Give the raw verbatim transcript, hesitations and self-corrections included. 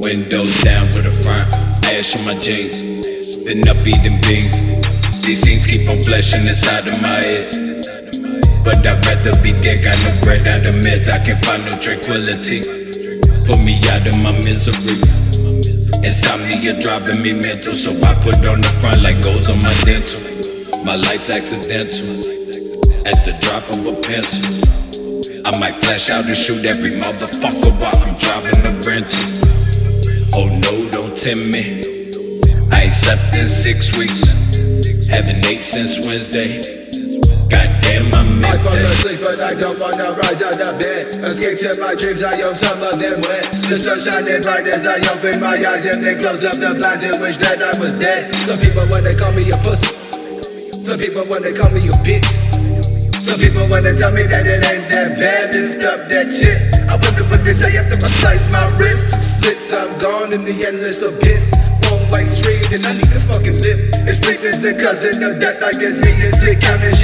windows down with a front, ash in my jeans. Been up eating beans. These scenes keep on flashing inside of my head. But I'd rather be dead, got no bread out of meds. I can't find no tranquility. Put me out of my misery. Insomnia driving me mental, so I put on the front like goes on my dental. My life's accidental, at the drop of a pencil. I might flash out and shoot every motherfucker while I'm driving a rental. Oh no, don't tempt me. I ain't slept in six weeks. Haven't ate since Wednesday. Goddamn, I'm I fall midday. asleep but I don't wanna rise out of bed. Escape to my dreams, I hope some of them wet. The sun shining bright as I open my eyes and then close up the blinds and wish that I was dead. Some people wanna call me a pussy. Some people wanna call me a bitch. Some people wanna tell me that it ain't that bad. Lift up that shit. I wonder what they say after I slice my wrist. Two slits, I'm gone in the endless abyss. One way street and I need to fucking live. If sleep is the cousin of death, I guess me and Slick counting